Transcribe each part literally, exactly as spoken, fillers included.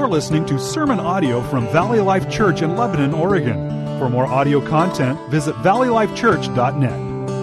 You're listening to sermon audio from Valley Life Church in Lebanon, Oregon. For more audio content, visit valley life church dot net.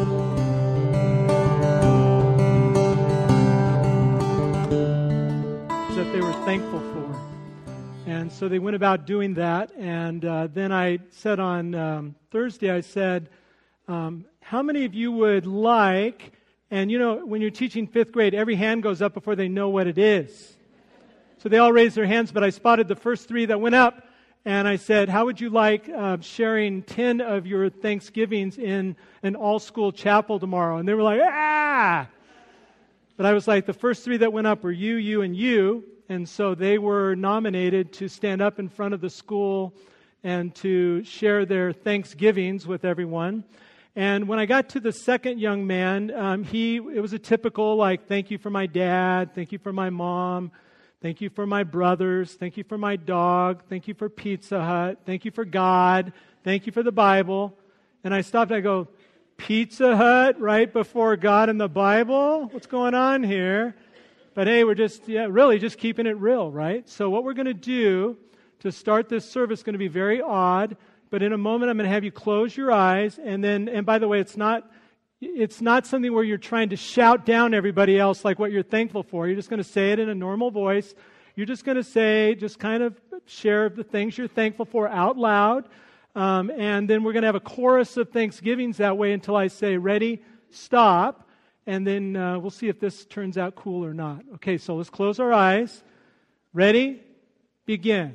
That they were thankful for. And so they went about doing that. And uh, then I said on um, Thursday, I said, um, how many of you would like, and you know, when you're teaching fifth grade, every hand goes up before they know what it is. So they all raised their hands, but I spotted the first three that went up, and I said, how would you like uh, sharing ten of your Thanksgivings in an all-school chapel tomorrow? And they were like, ah! But I was like, the first three that went up were you, you, and you, and so they were nominated to stand up in front of the school and to share their Thanksgivings with everyone. And when I got to the second young man, um, he it was a typical, like, thank you for my dad, thank you for my mom, thank you for my brothers. Thank you for my dog. Thank you for Pizza Hut. Thank you for God. Thank you for the Bible. And I stopped and I go, Pizza Hut right before God and the Bible? What's going on here? But hey, we're just, yeah, really just keeping it real, right? So what we're going to do to start this service is going to be very odd. But in a moment, I'm going to have you close your eyes. And then, and by the way, it's not... It's not something where you're trying to shout down everybody else like what you're thankful for. You're just going to say it in a normal voice. You're just going to say, just kind of share the things you're thankful for out loud. Um, and then we're going to have a chorus of Thanksgivings that way until I say, ready, stop. And then uh, we'll see if this turns out cool or not. Okay, so let's close our eyes. Ready, begin.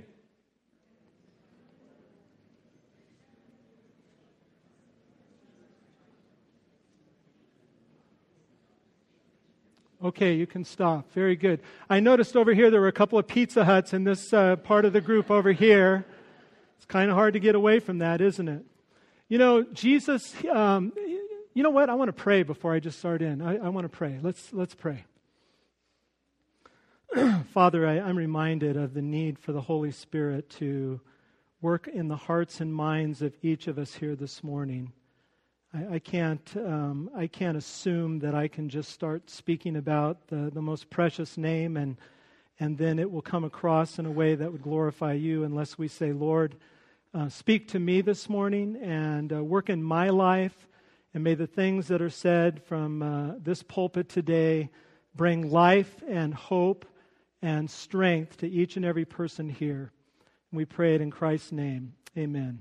Okay, you can stop. Very good. I noticed over here there were a couple of Pizza Huts in this uh, part of the group over here. It's kind of hard to get away from that, isn't it? You know, Jesus, um, you know what? I want to pray before I just start in. I, I want to pray. Let's, let's pray. Father, I, I'm reminded of the need for the Holy Spirit to work in the hearts and minds of each of us here this morning. I can't um, I can't assume that I can just start speaking about the, the most precious name and and then it will come across in a way that would glorify you unless we say, Lord, uh, speak to me this morning and uh, work in my life, and may the things that are said from uh, this pulpit today bring life and hope and strength to each and every person here. We pray it in Christ's name. Amen.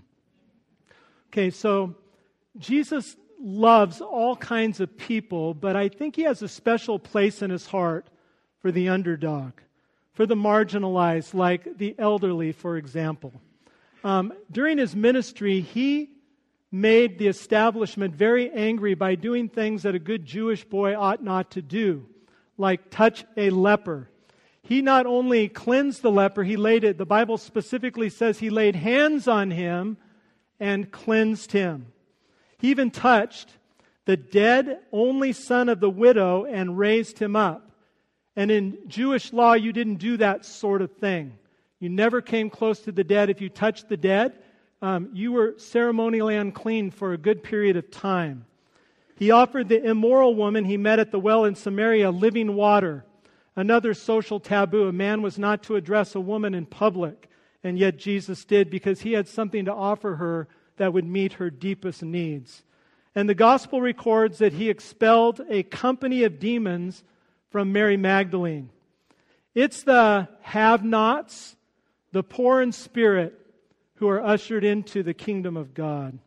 Okay, so Jesus loves all kinds of people, but I think he has a special place in his heart for the underdog, for the marginalized, like the elderly, for example. Um, during his ministry, he made the establishment very angry by doing things that a good Jewish boy ought not to do, like touch a leper. He not only cleansed the leper, he laid it, the Bible specifically says he laid hands on him and cleansed him. He even touched the dead only son of the widow and raised him up. And in Jewish law, you didn't do that sort of thing. You never came close to the dead. If you touched the dead, um, you were ceremonially unclean for a good period of time. He offered the immoral woman he met at the well in Samaria living water, another social taboo. A man was not to address a woman in public, and yet Jesus did because he had something to offer her that would meet her deepest needs. And the gospel records that he expelled a company of demons from Mary Magdalene. It's the have-nots, the poor in spirit, who are ushered into the kingdom of God.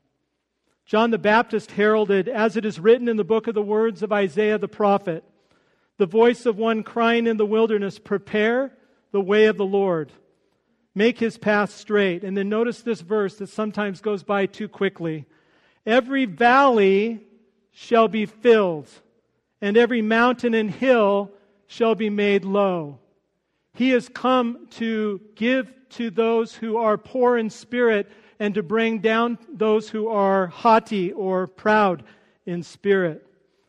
John the Baptist heralded, as it is written in the book of the words of Isaiah the prophet, the voice of one crying in the wilderness, prepare the way of the Lord. Make his path straight. And then notice this verse that sometimes goes by too quickly. Every valley shall be filled, and every mountain and hill shall be made low. He has come to give to those who are poor in spirit and to bring down those who are haughty or proud in spirit.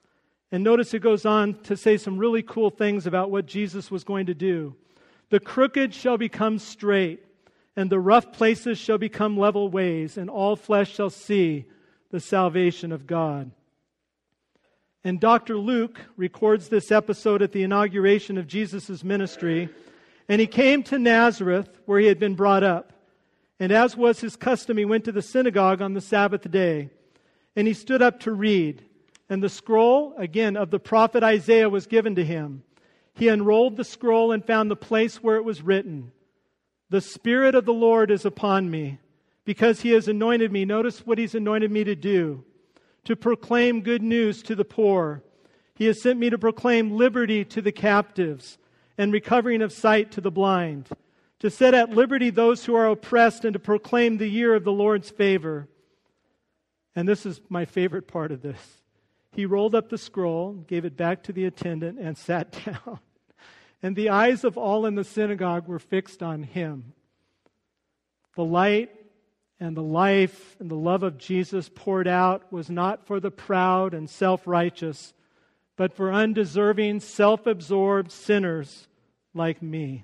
And notice it goes on to say some really cool things about what Jesus was going to do. The crooked shall become straight, and the rough places shall become level ways, and all flesh shall see the salvation of God. And Doctor Luke records this episode at the inauguration of Jesus' ministry, And he came to Nazareth, where he had been brought up. And as was his custom, he went to the synagogue on the Sabbath day. And he stood up to read. And the scroll, again, of the prophet Isaiah was given to him. He unrolled the scroll and found the place where it was written, "The Spirit of the Lord is upon me, because he has anointed me." Notice what he's anointed me to do. "To proclaim good news to the poor. He has sent me to proclaim liberty to the captives and recovering of sight to the blind, to set at liberty those who are oppressed, and to proclaim the year of the Lord's favor." And this is my favorite part of this. He rolled up the scroll, gave it back to the attendant, and sat down. And the eyes of all in the synagogue were fixed on him. The light and the life and the love of Jesus poured out was not for the proud and self-righteous, but for undeserving, self-absorbed sinners like me.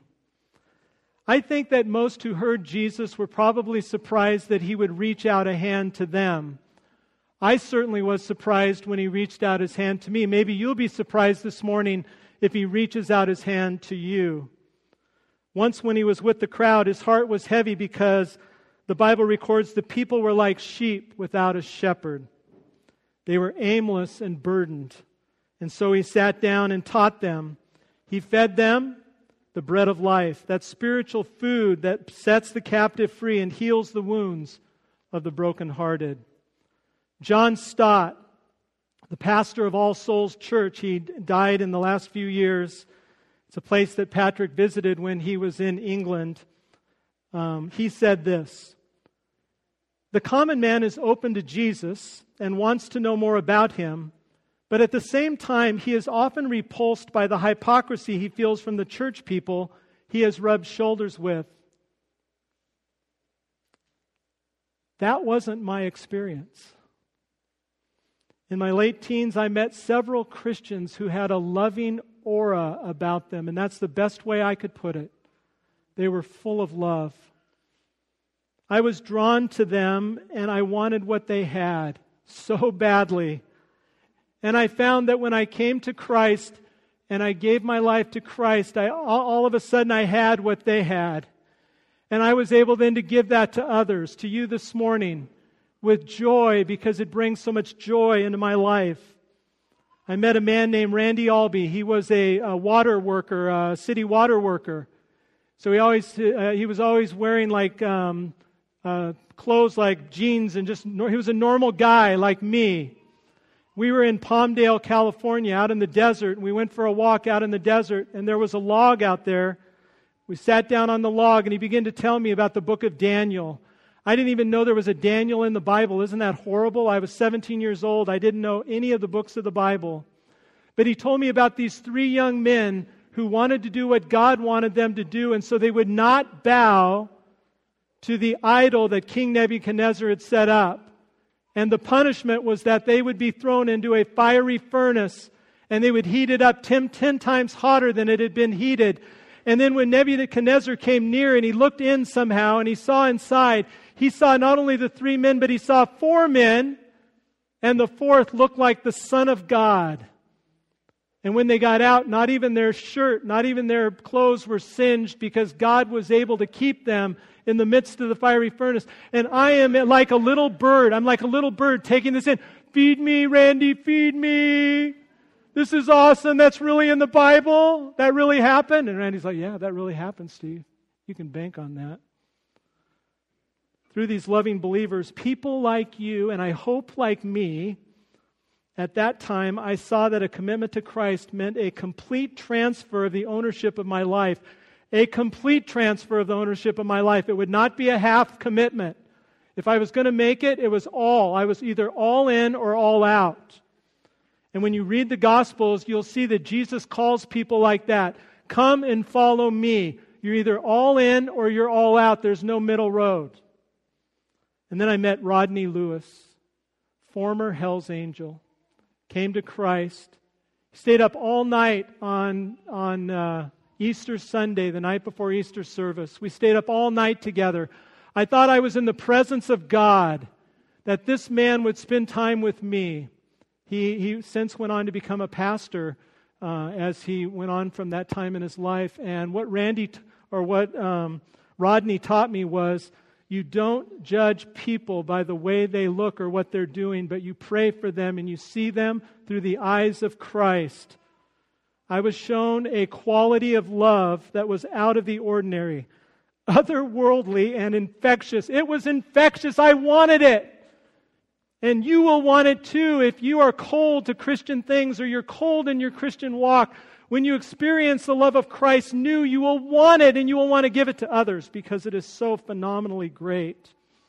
I think that most who heard Jesus were probably surprised that he would reach out a hand to them. I certainly was surprised when he reached out his hand to me. Maybe you'll be surprised this morning if he reaches out his hand to you. Once when he was with the crowd, his heart was heavy because the Bible records the people were like sheep without a shepherd. They were aimless and burdened. And so he sat down and taught them. He fed them the bread of life, that spiritual food that sets the captive free and heals the wounds of the brokenhearted. John Stott, the pastor of All Souls Church, he died in the last few years. It's a place that Patrick visited when he was in England. Um, he said this: "The common man is open to Jesus and wants to know more about him, but at the same time, he is often repulsed by the hypocrisy he feels from the church people he has rubbed shoulders with." That wasn't my experience. In my late teens, I met several Christians who had a loving aura about them, and that's the best way I could put it. They were full of love. I was drawn to them, and I wanted what they had so badly. And I found that when I came to Christ and I gave my life to Christ, I, all of a sudden I had what they had. And I was able then to give that to others, to you this morning, with joy, because it brings so much joy into my life. I met a man named Randy Albee. He was a, a water worker, a city water worker. So he always uh, he was always wearing like um, uh, clothes like jeans, and just he was a normal guy like me. We were in Palmdale, California, out in the desert, and we went for a walk out in the desert, and there was a log out there. We sat down on the log, and he began to tell me about the book of Daniel. I didn't even know there was a Daniel in the Bible. Isn't that horrible? I was seventeen years old. I didn't know any of the books of the Bible. But he told me about these three young men who wanted to do what God wanted them to do, and so they would not bow to the idol that King Nebuchadnezzar had set up. And the punishment was that they would be thrown into a fiery furnace, and they would heat it up ten, ten times hotter than it had been heated. And then when Nebuchadnezzar came near and he looked in somehow and he saw inside, he saw not only the three men, but he saw four men, and the fourth looked like the Son of God. And when they got out, not even their shirt, not even their clothes were singed, because God was able to keep them in the midst of the fiery furnace. And I am like a little bird. I'm like a little bird taking this in. Feed me, Randy, feed me. This is awesome. That's really in the Bible. That really happened. And Randy's like, yeah, that really happened, Steve. You can bank on that. Through these loving believers, people like you, and I hope like me, at that time, I saw that a commitment to Christ meant a complete transfer of the ownership of my life. A complete transfer of the ownership of my life. It would not be a half commitment. If I was going to make it, it was all. I was either all in or all out. And when you read the Gospels, you'll see that Jesus calls people like that. Come and follow me. You're either all in or you're all out. There's no middle road. And then I met Rodney Lewis, former Hell's Angel. Came to Christ. Stayed up all night on, on uh, Easter Sunday, the night before Easter service. We stayed up all night together. I thought I was in the presence of God, that this man would spend time with me. He, he since went on to become a pastor uh, as he went on from that time in his life. And what Randy t- or what um, Rodney taught me was, you don't judge people by the way they look or what they're doing, but you pray for them and you see them through the eyes of Christ. I was shown a quality of love that was out of the ordinary, otherworldly and infectious. It was infectious. I wanted it. And you will want it too if you are cold to Christian things or you're cold in your Christian walk. When you experience the love of Christ new, you will want it and you will want to give it to others because it is so phenomenally great.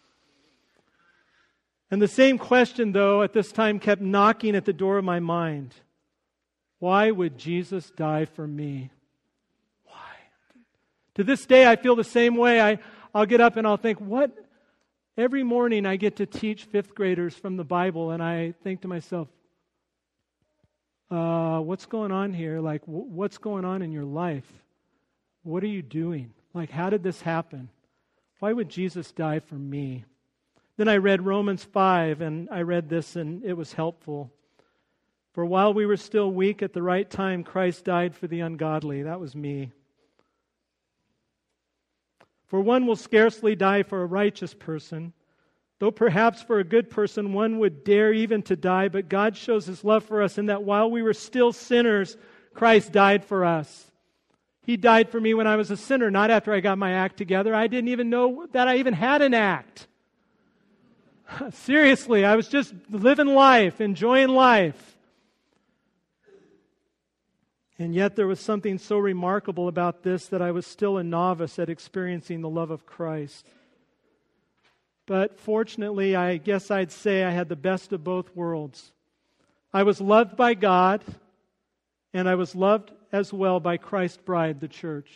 And the same question, though, at this time kept knocking at the door of my mind. Why would Jesus die for me? Why? To this day, I feel the same way. I, I'll get up and I'll think, what? Every morning I get to teach fifth graders from the Bible, and I think to myself, Uh, what's going on here? Like, w- what's going on in your life? What are you doing? Like, how did this happen? Why would Jesus die for me? Then I read Romans five, and I read this, and it was helpful. For while we were still weak, at the right time, Christ died for the ungodly. That was me. For one will scarcely die for a righteous person, though perhaps for a good person one would dare even to die, but God shows His love for us in that while we were still sinners, Christ died for us. He died for me when I was a sinner, not after I got my act together. I didn't even know that I even had an act. Seriously, I was just living life, enjoying life. And yet there was something so remarkable about this that I was still a novice at experiencing the love of Christ. But fortunately, I guess I'd say I had the best of both worlds. I was loved by God, and I was loved as well by Christ's bride, the church.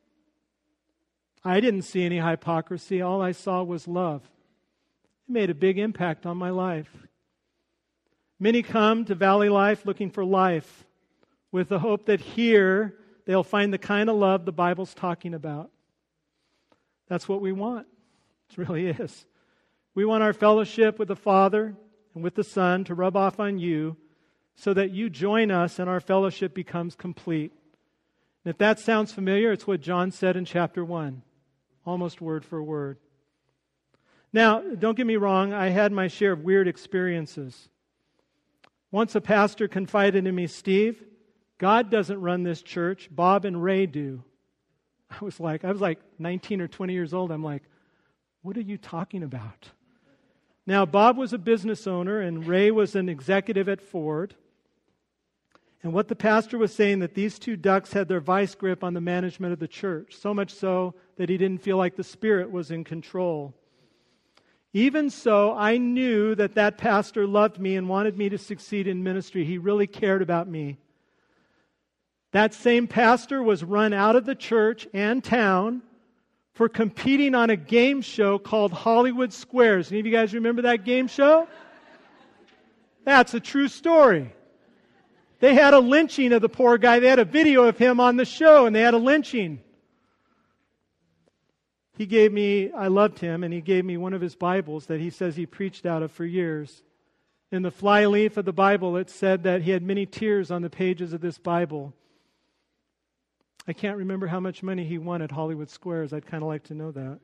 I didn't see any hypocrisy. All I saw was love. It made a big impact on my life. Many come to Valley Life looking for life, with the hope that here they'll find the kind of love the Bible's talking about. That's what we want. It really is. We want our fellowship with the Father and with the Son to rub off on you so that you join us and our fellowship becomes complete. And if that sounds familiar, it's what John said in chapter one, almost word for word. Now, don't get me wrong, I had my share of weird experiences. Once a pastor confided in me, Steve, God doesn't run this church, Bob and Ray do. I was like, I was like nineteen or twenty years old. I'm like, what are you talking about? Now, Bob was a business owner and Ray was an executive at Ford. And what the pastor was saying, that these two ducks had their vice grip on the management of the church, so much so that he didn't feel like the Spirit was in control. Even so, I knew that that pastor loved me and wanted me to succeed in ministry. He really cared about me. That same pastor was run out of the church and town for competing on a game show called Hollywood Squares. Any of you guys remember that game show? That's a true story. They had a lynching of the poor guy. They had a video of him on the show, and they had a lynching. He gave me, I loved him, and he gave me one of his Bibles that he says he preached out of for years. In the flyleaf of the Bible, it said that he had many tears on the pages of this Bible. I can't remember how much money he won at Hollywood Squares. I'd kind of like to know that.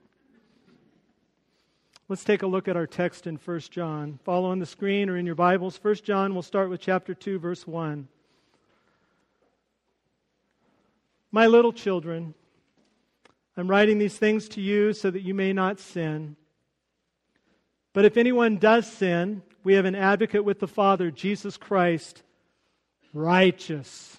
Let's take a look at our text in First John. Follow on the screen or in your Bibles. First John, we'll start with chapter two, verse one. My little children, I'm writing these things to you so that you may not sin. But if anyone does sin, we have an advocate with the Father, Jesus Christ, righteous.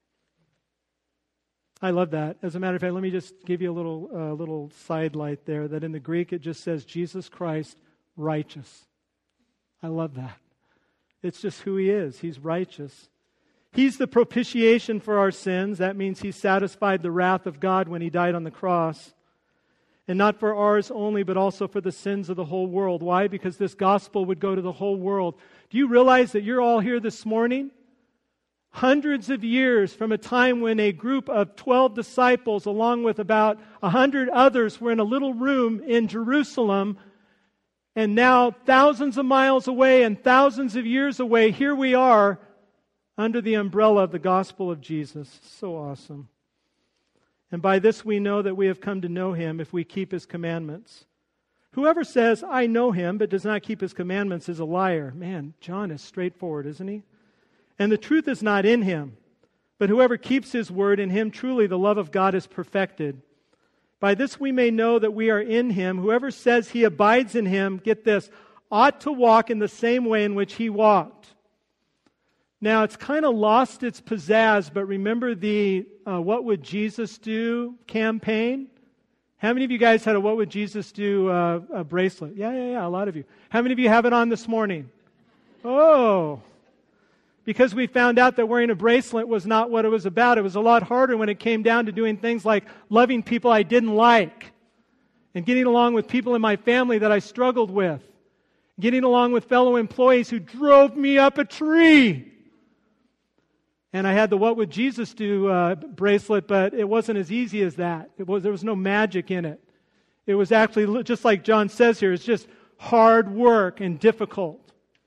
I love that. As a matter of fact, let me just give you a little uh, little sidelight there, that in the Greek it just says Jesus Christ, righteous. I love that. It's just who He is. He's righteous. He's the propitiation for our sins. That means He satisfied the wrath of God when He died on the cross. And not for ours only, but also for the sins of the whole world. Why? Because this gospel would go to the whole world. Do you realize that you're all here this morning? Hundreds of years from a time when a group of twelve disciples, along with about a hundred others, were in a little room in Jerusalem, and now thousands of miles away and thousands of years away, here we are under the umbrella of the gospel of Jesus. So awesome. And by this we know that we have come to know him if we keep his commandments. Whoever says, I know him, but does not keep his commandments is a liar. Man, John is straightforward, isn't he? And the truth is not in him. But whoever keeps his word, in him truly the love of God is perfected. By this we may know that we are in him. Whoever says he abides in him, get this, ought to walk in the same way in which he walked. Now, it's kind of lost its pizzazz, but remember the uh, What Would Jesus Do campaign? How many of you guys had a What Would Jesus Do uh, a bracelet? Yeah, yeah, yeah, a lot of you. How many of you have it on this morning? Oh, because we found out that wearing a bracelet was not what it was about. It was a lot harder when it came down to doing things like loving people I didn't like and getting along with people in my family that I struggled with, getting along with fellow employees who drove me up a tree. And I had the What Would Jesus Do uh, bracelet, but it wasn't as easy as that. It was, there was no magic in it. It was actually, just like John says here, it's just hard work and difficult.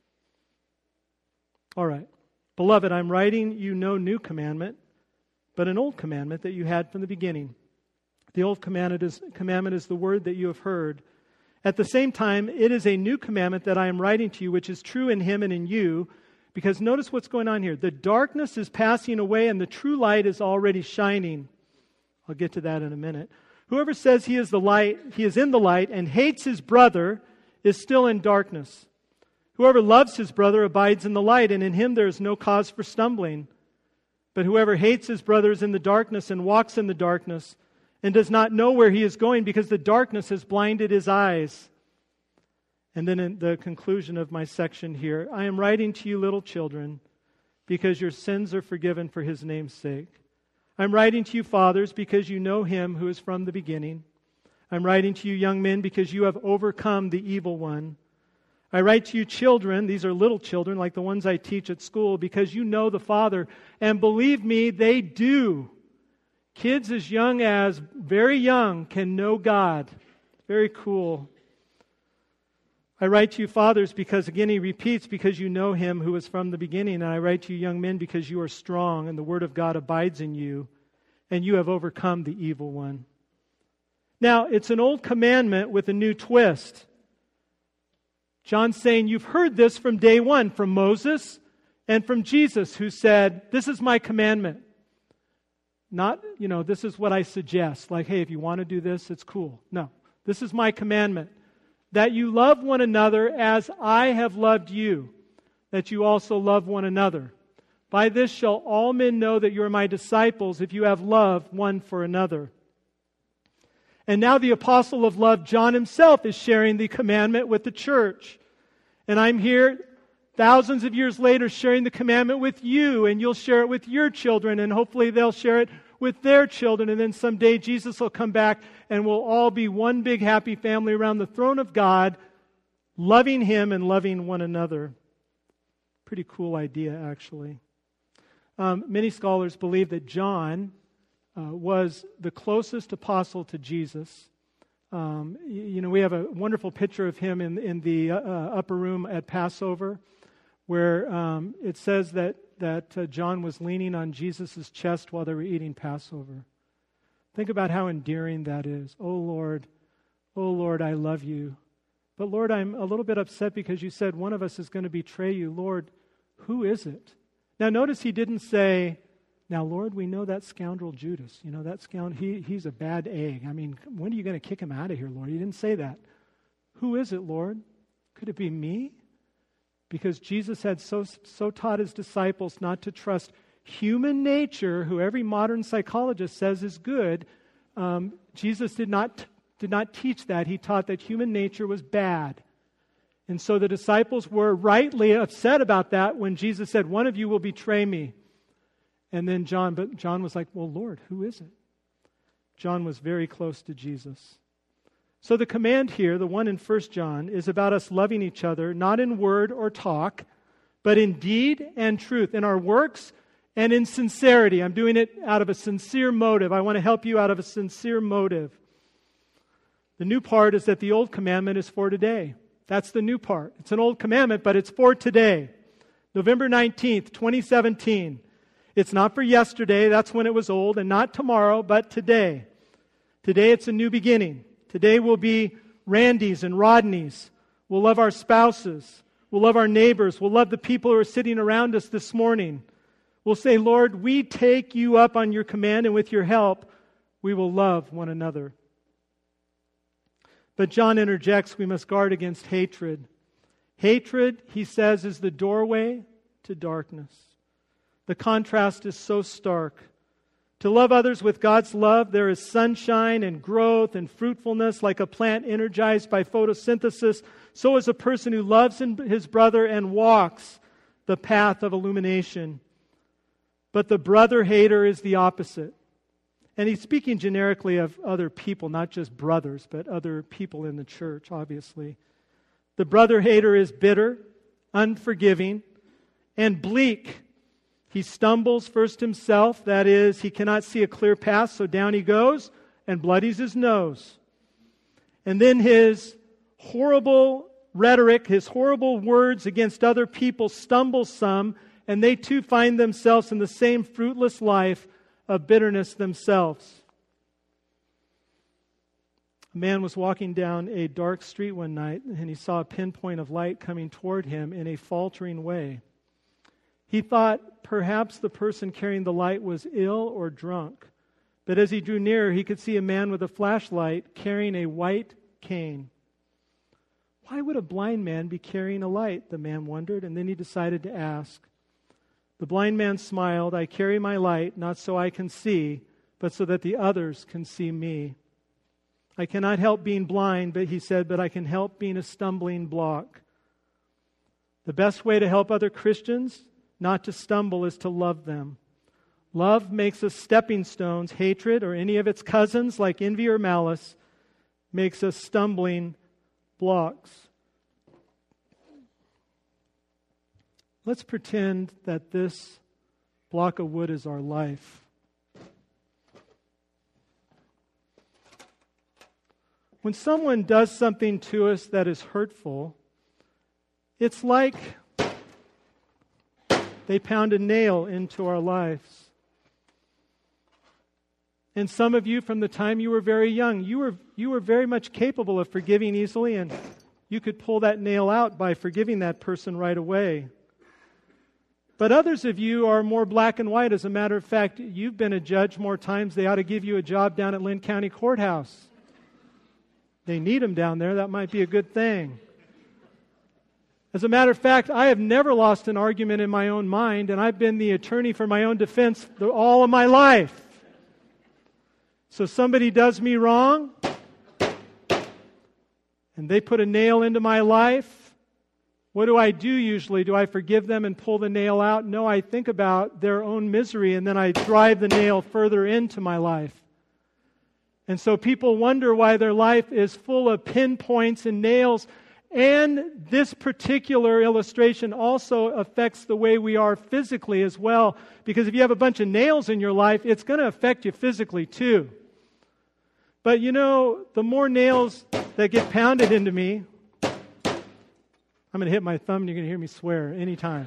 All right. Beloved, I'm writing you no new commandment, but an old commandment that you had from the beginning. The old commandment is, commandment is the word that you have heard. At the same time, it is a new commandment that I am writing to you, which is true in him and in you. Because notice what's going on here. The darkness is passing away and the true light is already shining. I'll get to that in a minute. Whoever says he is the light, he is in the light and hates his brother is still in darkness. Whoever loves his brother abides in the light, and in him there is no cause for stumbling. But whoever hates his brother is in the darkness and walks in the darkness and does not know where he is going because the darkness has blinded his eyes. And then in the conclusion of my section here, I am writing to you, little children, because your sins are forgiven for his name's sake. I'm writing to you, fathers, because you know him who is from the beginning. I'm writing to you, young men, because you have overcome the evil one. I write to you, children, these are little children like the ones I teach at school, because you know the Father. And believe me, they do. Kids as young as, very young, can know God. Very cool. I write to you, fathers, because, again, he repeats, because you know him who is from the beginning. And I write to you, young men, because you are strong, and the word of God abides in you, and you have overcome the evil one. Now, it's an old commandment with a new twist. John's saying, you've heard this from day one, from Moses and from Jesus, who said, this is my commandment. Not, you know, this is what I suggest. Like, hey, if you want to do this, it's cool. No, this is my commandment. That you love one another as I have loved you, that you also love one another. By this shall all men know that you are my disciples, if you have love one for another. And now the apostle of love, John himself, is sharing the commandment with the church. And I'm here thousands of years later sharing the commandment with you, and you'll share it with your children, and hopefully they'll share it with their children, and then someday Jesus will come back and we'll all be one big happy family around the throne of God, loving him and loving one another. Pretty cool idea, actually. Um, many scholars believe that John uh, was the closest apostle to Jesus. Um, you, you know, we have a wonderful picture of him in, in the uh, upper room at Passover, where um, it says that that uh, John was leaning on Jesus' chest while they were eating Passover. Think about how endearing that is. Oh, Lord, oh, Lord, I love you. But, Lord, I'm a little bit upset because you said one of us is going to betray you. Lord, who is it? Now, notice he didn't say, now, Lord, we know that scoundrel Judas. You know, that scoundrel, he, he's a bad egg. I mean, when are you going to kick him out of here, Lord? He didn't say that. Who is it, Lord? Could it be me? Because Jesus had so, so taught his disciples not to trust human nature, who every modern psychologist says is good. Um, Jesus did not, did not teach that. He taught that human nature was bad. And so the disciples were rightly upset about that when Jesus said, one of you will betray me. And then John, but John was like, well, Lord, who is it? John was very close to Jesus. So the command here, the one in First John, is about us loving each other, not in word or talk, but in deed and truth, in our works and in sincerity. I'm doing it out of a sincere motive. I want to help you out of a sincere motive. The new part is that the old commandment is for today. That's the new part. It's an old commandment, but it's for today. November nineteenth, twenty seventeen. It's not for yesterday, that's when it was old, and not tomorrow, but today. Today it's a new beginning. Today we'll be Randys and Rodneys. We'll love our spouses. We'll love our neighbors. We'll love the people who are sitting around us this morning. We'll say, Lord, we take you up on your command, and with your help, we will love one another. But John interjects, we must guard against hatred. Hatred, he says, is the doorway to darkness. The contrast is so stark. To love others with God's love, there is sunshine and growth and fruitfulness like a plant energized by photosynthesis. So is a person who loves his brother and walks the path of illumination. But the brother hater is the opposite. And he's speaking generically of other people, not just brothers, but other people in the church, obviously. The brother hater is bitter, unforgiving, and bleak. He stumbles first himself, that is, he cannot see a clear path, so down he goes and bloodies his nose. And then his horrible rhetoric, his horrible words against other people stumble some, and they too find themselves in the same fruitless life of bitterness themselves. A man was walking down a dark street one night, and he saw a pinpoint of light coming toward him in a faltering way. He thought perhaps the person carrying the light was ill or drunk. But as he drew nearer, he could see a man with a flashlight carrying a white cane. Why would a blind man be carrying a light? The man wondered, and then he decided to ask. The blind man smiled. I carry my light, not so I can see, but so that the others can see me. I cannot help being blind, but he said, but I can help being a stumbling block. The best way to help other Christians not to stumble is to love them. Love makes us stepping stones. Hatred, or any of its cousins like envy or malice, makes us stumbling blocks. Let's pretend that this block of wood is our life. When someone does something to us that is hurtful, it's like they pound a nail into our lives. And some of you, from the time you were very young, you were you were very much capable of forgiving easily, and you could pull that nail out by forgiving that person right away. But others of you are more black and white. As a matter of fact, you've been a judge more times. They ought to give you a job down at Lynn County Courthouse. They need them down there. That might be a good thing. As a matter of fact, I have never lost an argument in my own mind, and I've been the attorney for my own defense all of my life. So somebody does me wrong, and they put a nail into my life. What do I do usually? Do I forgive them and pull the nail out? No, I think about their own misery, and then I drive the nail further into my life. And so people wonder why their life is full of pinpoints and nails. And this particular illustration also affects the way we are physically as well. Because if you have a bunch of nails in your life, it's going to affect you physically too. But you know, the more nails that get pounded into me, I'm going to hit my thumb and you're going to hear me swear anytime.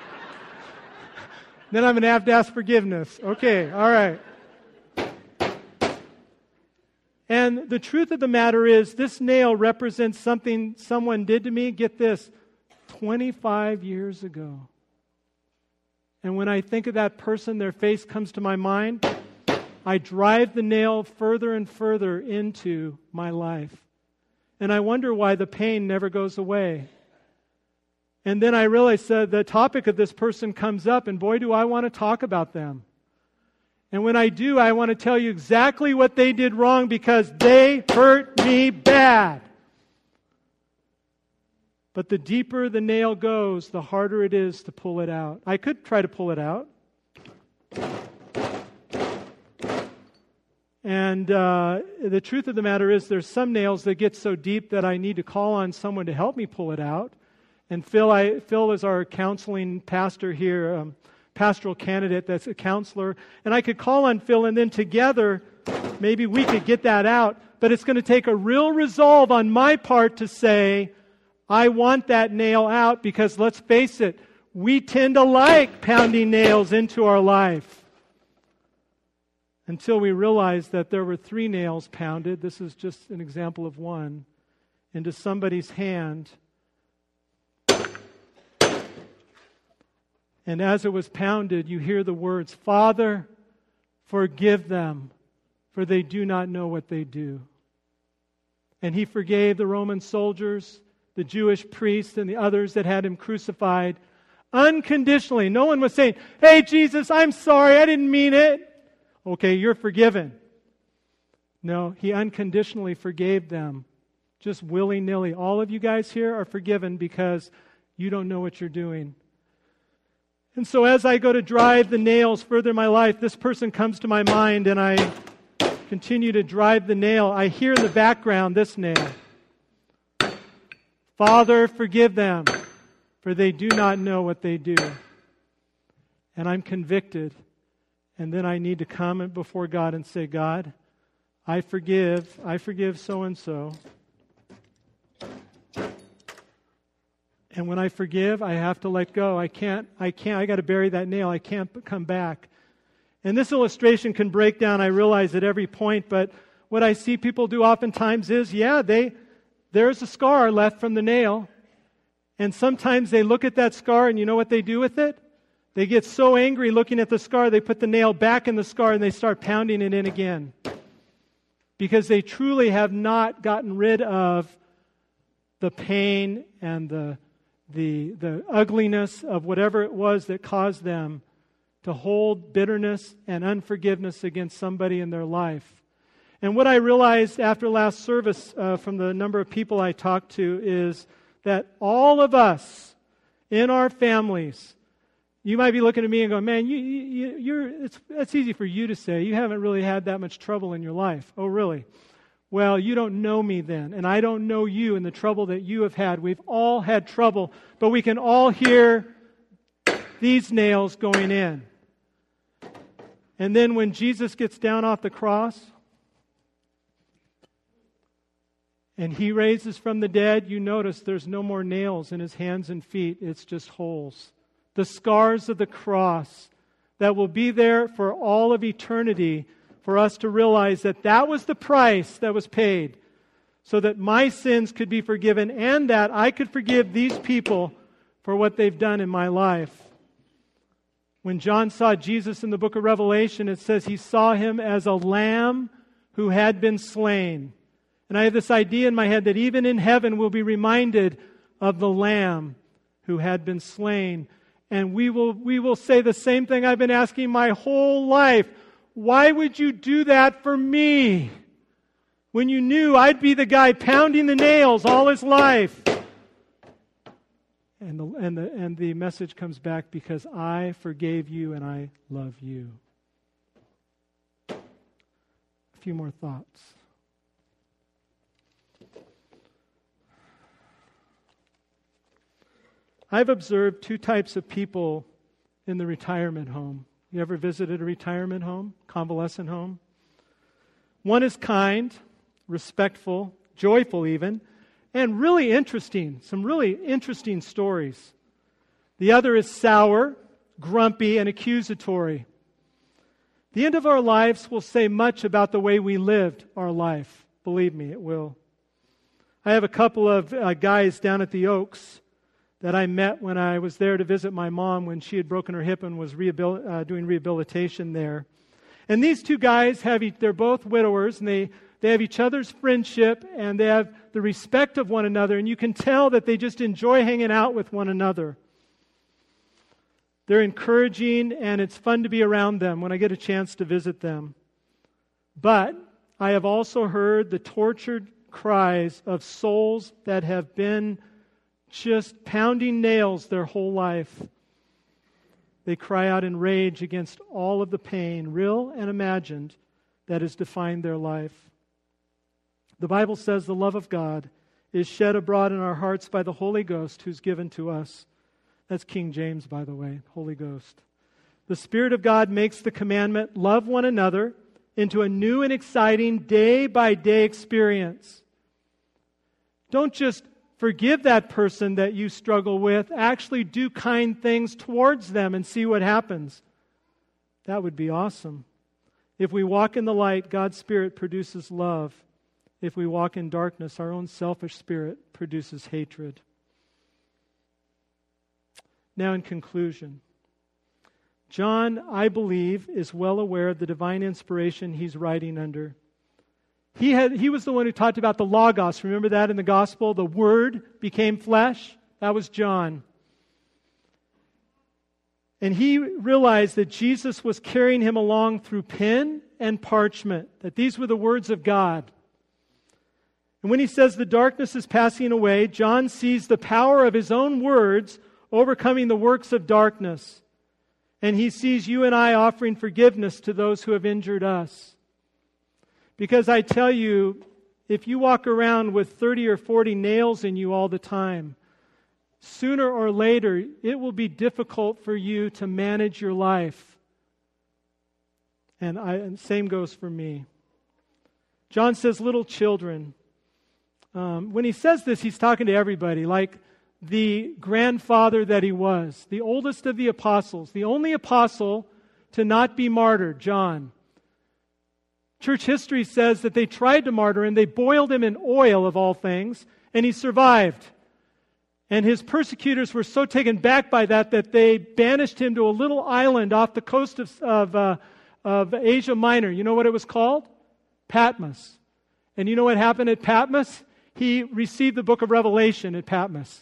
Then I'm going to have to ask forgiveness. Okay, all right. And the truth of the matter is, this nail represents something someone did to me, get this, twenty-five years ago. And when I think of that person, their face comes to my mind, I drive the nail further and further into my life. And I wonder why the pain never goes away. And then I realize that the topic of this person comes up, and boy, do I want to talk about them. And when I do, I want to tell you exactly what they did wrong because they hurt me bad. But the deeper the nail goes, the harder it is to pull it out. I could try to pull it out. And uh, the truth of the matter is there's some nails that get so deep that I need to call on someone to help me pull it out. And Phil, I, Phil is our counseling pastor here, um, pastoral candidate that's a counselor, and I could call on Phil, and then together maybe we could get that out. But it's going to take a real resolve on my part to say, I want that nail out, because let's face it, we tend to like pounding nails into our life. Until we realized that there were three nails pounded, this is just an example of one, into somebody's hand. And as it was pounded, you hear the words, "Father, forgive them, for they do not know what they do." And he forgave the Roman soldiers, the Jewish priests, and the others that had him crucified unconditionally. No one was saying, "Hey, Jesus, I'm sorry, I didn't mean it." Okay, you're forgiven. No, he unconditionally forgave them, just willy-nilly. All of you guys here are forgiven because you don't know what you're doing. And so as I go to drive the nails further in my life, this person comes to my mind, and I continue to drive the nail. I hear in the background this nail. "Father, forgive them, for they do not know what they do." And I'm convicted. And then I need to come before God and say, "God, I forgive, I forgive so-and-so. And when I forgive, I have to let go. I can't, I can't, I got to bury that nail. I can't come back." And this illustration can break down, I realize, at every point, but what I see people do oftentimes is, yeah, they there's a scar left from the nail. And sometimes they look at that scar, and you know what they do with it? They get so angry looking at the scar, they put the nail back in the scar and they start pounding it in again. Because they truly have not gotten rid of the pain and the, the, the ugliness of whatever it was that caused them to hold bitterness and unforgiveness against somebody in their life. And what I realized after last service uh, from the number of people I talked to is that all of us in our families, you might be looking at me and going, "Man, you, you, you're, it's, it's easy for you to say. You haven't really had that much trouble in your life." "Oh, really?" "Well, you don't know me then, and I don't know you and the trouble that you have had. We've all had trouble, but we can all hear these nails going in." And then when Jesus gets down off the cross and he raises from the dead, you notice there's no more nails in his hands and feet. It's just holes. The scars of the cross that will be there for all of eternity for us to realize that that was the price that was paid so that my sins could be forgiven and that I could forgive these people for what they've done in my life. When John saw Jesus in the book of Revelation, it says he saw him as a lamb who had been slain. And I have this idea in my head that even in heaven we'll be reminded of the lamb who had been slain. And we will we will say the same thing I've been asking my whole life. Why would you do that for me? When you knew I'd be the guy pounding the nails all his life. And the, and the, and the message comes back, because I forgave you and I love you. A few more thoughts. I've observed two types of people in the retirement home. You ever visited a retirement home, convalescent home? One is kind, respectful, joyful even, and really interesting, some really interesting stories. The other is sour, grumpy, and accusatory. The end of our lives will say much about the way we lived our life. Believe me, it will. I have a couple of uh, guys down at the Oaks that I met when I was there to visit my mom when she had broken her hip and was rehabil- uh, doing rehabilitation there. And these two guys, have e- they're both widowers, and they, they have each other's friendship, and they have the respect of one another, and you can tell that they just enjoy hanging out with one another. They're encouraging, and it's fun to be around them when I get a chance to visit them. But I have also heard the tortured cries of souls that have been just pounding nails their whole life. They cry out in rage against all of the pain, real and imagined, that has defined their life. The Bible says the love of God is shed abroad in our hearts by the Holy Ghost who's given to us. That's King James, by the way, Holy Ghost. The Spirit of God makes the commandment, love one another, into a new and exciting day-by-day experience. Don't just Forgive that person that you struggle with. Actually do kind things towards them and see what happens. That would be awesome. If we walk in the light, God's Spirit produces love. If we walk in darkness, our own selfish spirit produces hatred. Now, in conclusion, John, I believe, is well aware of the divine inspiration he's writing under. He had, he was the one who talked about the Logos. Remember that in the Gospel? The Word became flesh. That was John. And he realized that Jesus was carrying him along through pen and parchment, that these were the words of God. And when he says the darkness is passing away, John sees the power of his own words overcoming the works of darkness. And he sees you and I offering forgiveness to those who have injured us. Because I tell you, if you walk around with thirty or forty nails in you all the time, sooner or later it will be difficult for you to manage your life. And, I, and same goes for me. John says, little children. Um, when he says this, he's talking to everybody, like the grandfather that he was, the oldest of the apostles, the only apostle to not be martyred, John. Church history says that they tried to martyr him. They boiled him in oil, of all things, and he survived. And his persecutors were so taken back by that that they banished him to a little island off the coast of, of, uh, of Asia Minor. You know what it was called? Patmos. And you know what happened at Patmos? He received the book of Revelation at Patmos.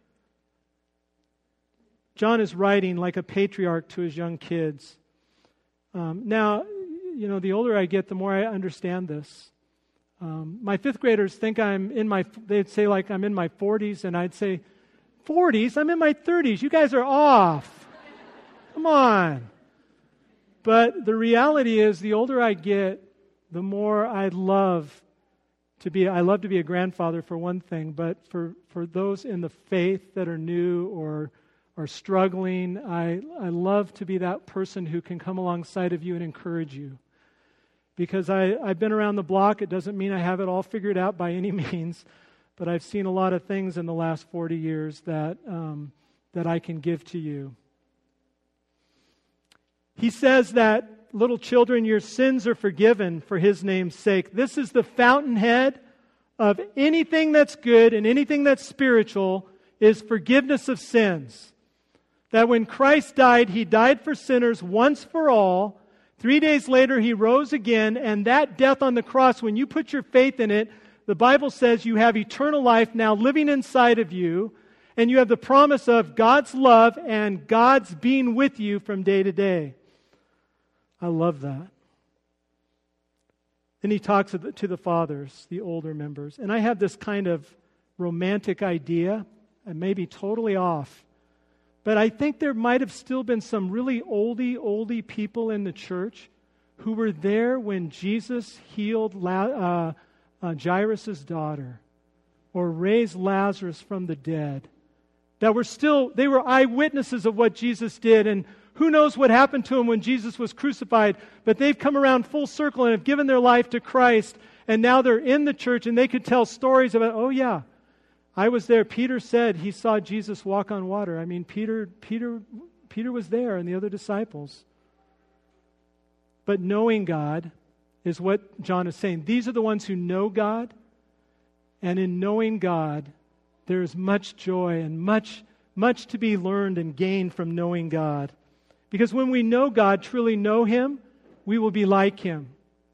John is writing like a patriarch to his young kids. Um, now, you know, the older I get, the more I understand this. Um, my fifth graders think I'm in my, they'd say like I'm in my forties, and I'd say, forties? I'm in my thirties. You guys are off. Come on. But the reality is, the older I get, the more I love to be, I love to be a grandfather for one thing, but for, for those in the faith that are new or are struggling, I, I love to be that person who can come alongside of you and encourage you. Because I, I've been around the block. It doesn't mean I have it all figured out by any means, but I've seen a lot of things in the last forty years that um, that I can give to you. He says that, little children, your sins are forgiven for His name's sake. This is the fountainhead of anything that's good and anything that's spiritual, is forgiveness of sins. That when Christ died, He died for sinners once for all. Three days later, He rose again, and that death on the cross, when you put your faith in it, the Bible says you have eternal life now living inside of you, and you have the promise of God's love and God's being with you from day to day. I love that. Then he talks to the fathers, the older members, and I have this kind of romantic idea, and maybe totally off, but I think there might have still been some really oldie, oldie people in the church who were there when Jesus healed La- uh, uh, Jairus' daughter or raised Lazarus from the dead. That were still, they were eyewitnesses of what Jesus did, and who knows what happened to them when Jesus was crucified, but they've come around full circle and have given their life to Christ, and now they're in the church, and they could tell stories about, oh yeah, I was there. Peter said he saw Jesus walk on water. I mean, Peter, Peter, Peter was there, and the other disciples. But knowing God is what John is saying. These are the ones who know God, and in knowing God, there is much joy and much, much to be learned and gained from knowing God. Because when we know God, truly know Him, we will be like Him.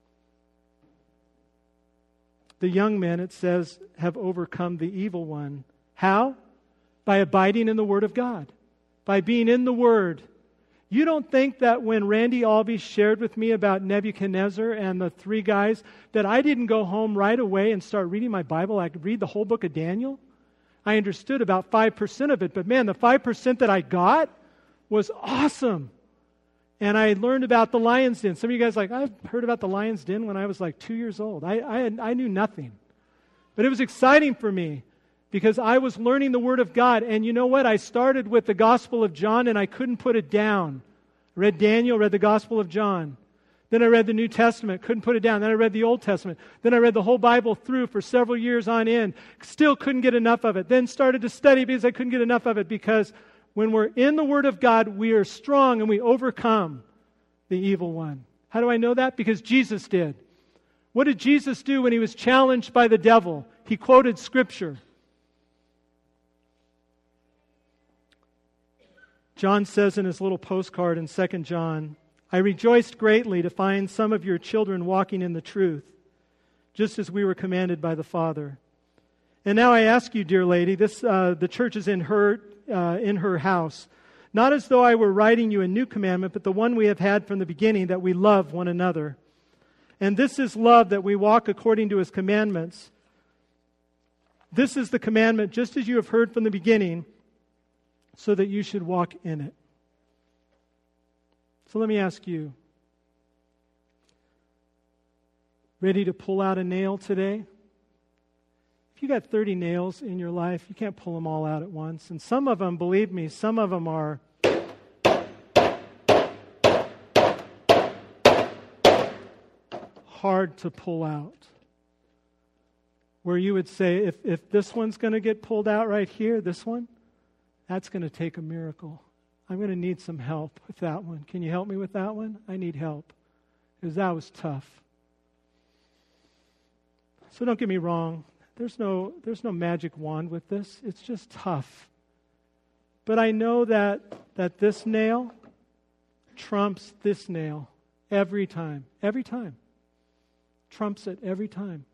The young men, it says, have overcome the evil one. How? By abiding in the Word of God. By being in the Word. You don't think that when Randy Albee shared with me about Nebuchadnezzar and the three guys, that I didn't go home right away and start reading my Bible? I could read the whole book of Daniel. I understood about five percent of it, but man, the five percent that I got was awesome. And I learned about the lion's den. Some of you guys are like, I've heard about the lion's den when I was like two years old. I, I, I knew nothing. But it was exciting for me because I was learning the Word of God. And you know what? I started with the Gospel of John and I couldn't put it down. I read Daniel, read the Gospel of John. Then I read the New Testament, couldn't put it down. Then I read the Old Testament. Then I read the whole Bible through for several years on end. Still couldn't get enough of it. Then started to study because I couldn't get enough of it, because when we're in the Word of God, we are strong and we overcome the evil one. How do I know that? Because Jesus did. What did Jesus do when he was challenged by the devil? He quoted Scripture. John says in his little postcard in Second John, I rejoiced greatly to find some of your children walking in the truth, just as we were commanded by the Father. And now I ask you, dear lady, this uh, the church is in her uh, in her house, not as though I were writing you a new commandment, but the one we have had from the beginning, that we love one another. And this is love, that we walk according to His commandments. This is the commandment, just as you have heard from the beginning, so that you should walk in it. So let me ask you, ready to pull out a nail today? If you got thirty nails in your life, you can't pull them all out at once. And some of them, believe me, some of them are hard to pull out. Where you would say, if, if this one's going to get pulled out right here, this one, that's going to take a miracle. I'm going to need some help with that one. Can you help me with that one? I need help. Because that was tough. So don't get me wrong. There's no, there's no magic wand with this. It's just tough. But I know that, that this nail trumps this nail every time. Every time. Trumps it every time.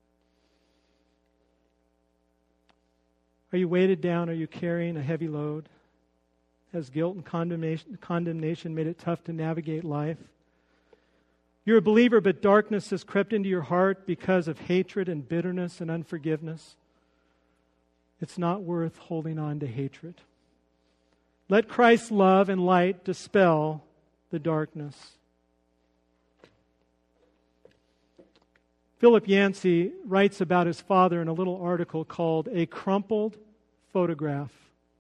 Are you weighted down? Are you carrying a heavy load? Has guilt and condemnation, condemnation made it tough to navigate life? You're a believer, but darkness has crept into your heart because of hatred and bitterness and unforgiveness. It's not worth holding on to hatred. Let Christ's love and light dispel the darkness. Philip Yancey writes about his father in a little article called A Crumpled Photograph.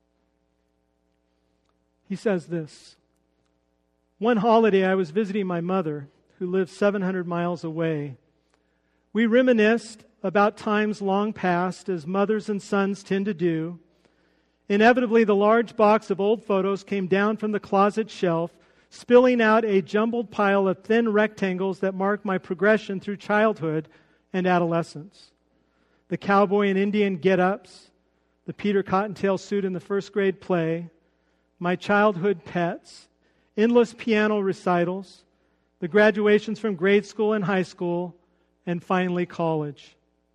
He says this: one holiday I was visiting my mother, who lived seven hundred miles away. We reminisced about times long past, as mothers and sons tend to do. Inevitably, the large box of old photos came down from the closet shelf, spilling out a jumbled pile of thin rectangles that marked my progression through childhood and adolescence. The cowboy and Indian get-ups, the Peter Cottontail suit in the first grade play, my childhood pets, endless piano recitals, the graduations from grade school and high school, and finally college.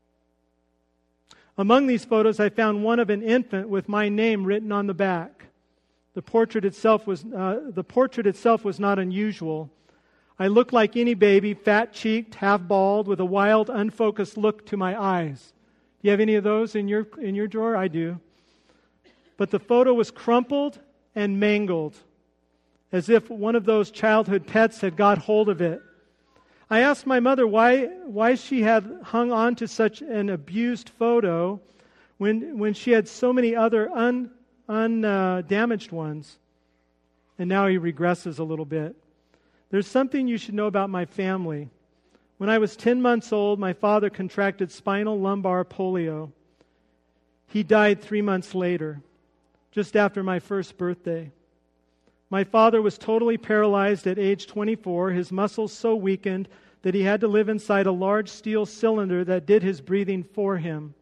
Among these photos, I found one of an infant with my name written on the back. The portrait itself was uh, the portrait itself was not unusual. I looked like any baby, fat-cheeked, half-bald, with a wild, unfocused look to my eyes. Do you have any of those in your in your drawer? I do. But the photo was crumpled and mangled, as if one of those childhood pets had got hold of it. I asked my mother why why she had hung on to such an abused photo when when she had so many other un undamaged uh, ones. And now he regresses a little bit. There's something you should know about my family. When I was ten months old, my father contracted spinal lumbar polio. He died three months later, just after my first birthday. My father was totally paralyzed at age twenty-four, his muscles so weakened that he had to live inside a large steel cylinder that did his breathing for him.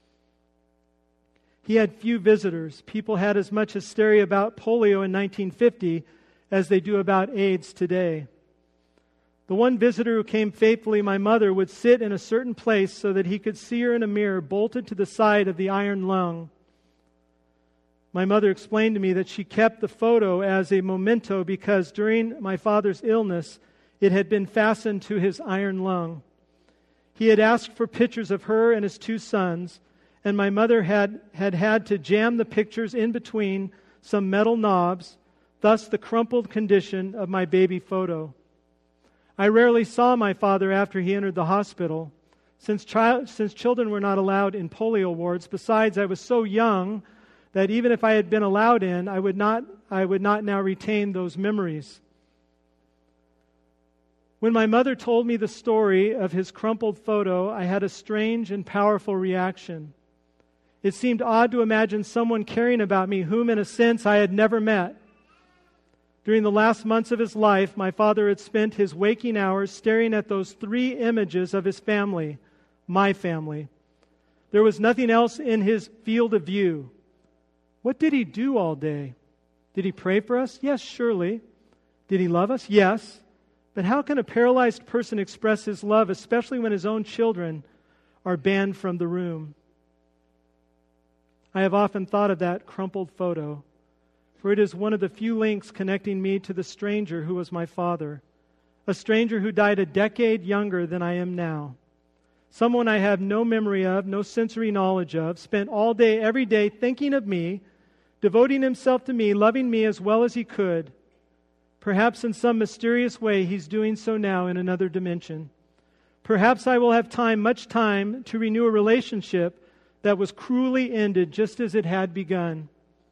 He had few visitors. People had as much hysteria about polio in nineteen fifty as they do about AIDS today. The one visitor who came faithfully, my mother, would sit in a certain place so that he could see her in a mirror bolted to the side of the iron lung. My mother explained to me that she kept the photo as a memento because during my father's illness, it had been fastened to his iron lung. He had asked for pictures of her and his two sons, and my mother had, had had to jam the pictures in between some metal knobs, thus the crumpled condition of my baby photo. I rarely saw my father after he entered the hospital, since, child, since children were not allowed in polio wards. Besides, I was so young that even if I had been allowed in, I would not, I would not now retain those memories. When my mother told me the story of his crumpled photo, I had a strange and powerful reaction. It seemed odd to imagine someone caring about me whom, in a sense, I had never met. During the last months of his life, my father had spent his waking hours staring at those three images of his family, my family. There was nothing else in his field of view. What did he do all day? Did he pray for us? Yes, surely. Did he love us? Yes. But how can a paralyzed person express his love, especially when his own children are banned from the room? I have often thought of that crumpled photo, for it is one of the few links connecting me to the stranger who was my father, a stranger who died a decade younger than I am now. Someone I have no memory of, no sensory knowledge of, spent all day, every day thinking of me, devoting himself to me, loving me as well as he could. Perhaps in some mysterious way he's doing so now in another dimension. Perhaps I will have time, much time, to renew a relationship that was cruelly ended just as it had begun.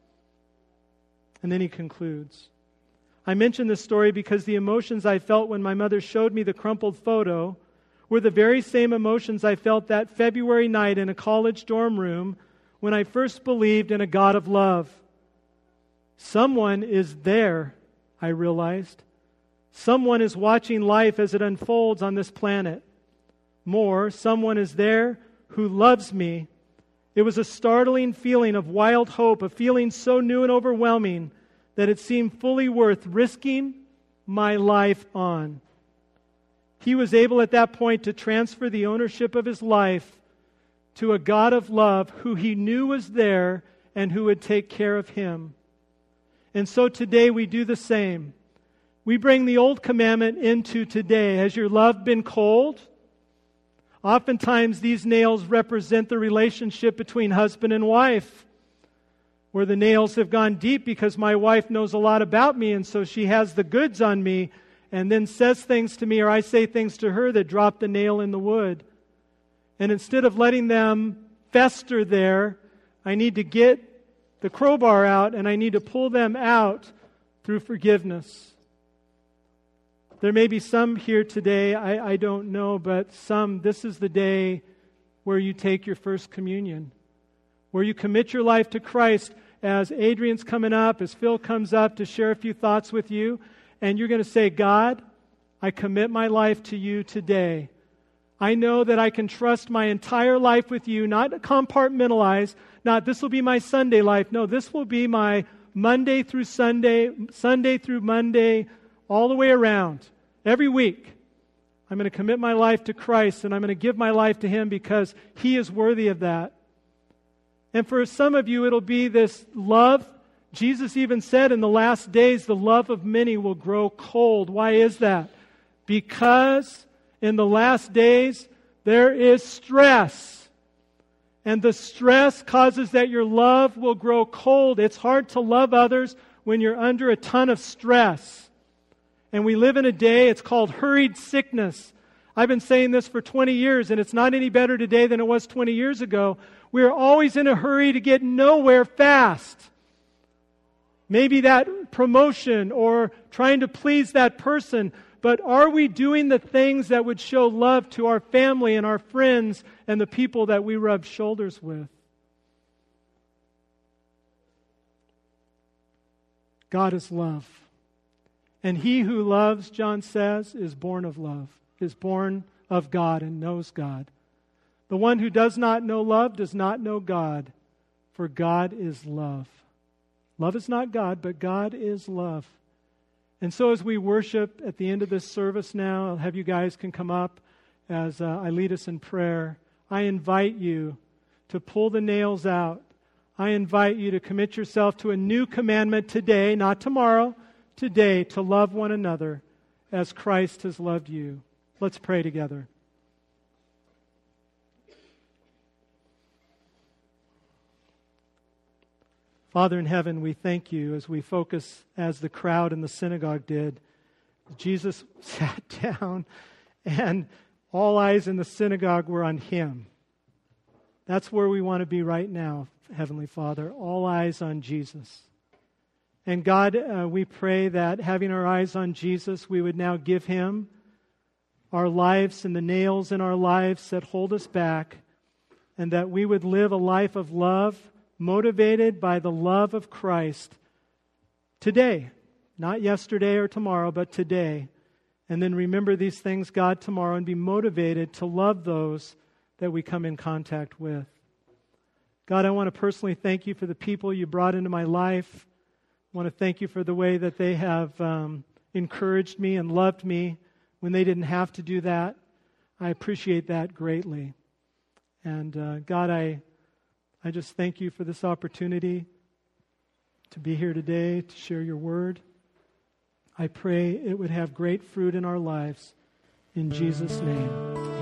And then he concludes. I mention this story because the emotions I felt when my mother showed me the crumpled photo were the very same emotions I felt that February night in a college dorm room when I first believed in a God of love. Someone is there, I realized. Someone is watching life as it unfolds on this planet. More, someone is there who loves me. It was a startling feeling of wild hope, a feeling so new and overwhelming that it seemed fully worth risking my life on. He was able at that point to transfer the ownership of his life to a God of love who he knew was there and who would take care of him. And so today we do the same. We bring the old commandment into today. Has your love been cold? Oftentimes these nails represent the relationship between husband and wife, where the nails have gone deep because my wife knows a lot about me, and so she has the goods on me and then says things to me, or I say things to her that drop the nail in the wood. And instead of letting them fester there, I need to get the crowbar out and I need to pull them out through forgiveness. There may be some here today, I, I don't know, but some, this is the day where you take your first communion, where you commit your life to Christ. As Adrian's coming up, as Phil comes up to share a few thoughts with you, and you're going to say, God, I commit my life to you today. I know that I can trust my entire life with you, not compartmentalize, not this will be my Sunday life. No, this will be my Monday through Sunday, Sunday through Monday, all the way around. Every week, I'm going to commit my life to Christ, and I'm going to give my life to Him because He is worthy of that. And for some of you, it'll be this love. Jesus even said in the last days, the love of many will grow cold. Why is that? Because in the last days, there is stress. And the stress causes that your love will grow cold. It's hard to love others when you're under a ton of stress. And we live in a day, it's called hurried sickness. I've been saying this for twenty years, and it's not any better today than it was twenty years ago. We're always in a hurry to get nowhere fast. Maybe that promotion or trying to please that person. But are we doing the things that would show love to our family and our friends and the people that we rub shoulders with? God is love. And he who loves, John says, is born of love, is born of God and knows God. The one who does not know love does not know God, for God is love. Love is not God, but God is love. And so as we worship at the end of this service now, I'll have you guys can come up as uh, I lead us in prayer. I invite you to pull the nails out. I invite you to commit yourself to a new commandment today, not tomorrow, today, to love one another as Christ has loved you. Let's pray together. Father in heaven, we thank you as we focus, as the crowd in the synagogue did. Jesus sat down and all eyes in the synagogue were on Him. That's where we want to be right now, Heavenly Father, all eyes on Jesus. And God, uh, we pray that having our eyes on Jesus, we would now give Him our lives and the nails in our lives that hold us back, and that we would live a life of love motivated by the love of Christ today, not yesterday or tomorrow, but today. And then remember these things, God, tomorrow, and be motivated to love those that we come in contact with. God, I want to personally thank you for the people you brought into my life. I want to thank you for the way that they have um, encouraged me and loved me when they didn't have to do that. I appreciate that greatly. And uh, God, I, I just thank you for this opportunity to be here today, to share your word. I pray it would have great fruit in our lives. In Jesus' name.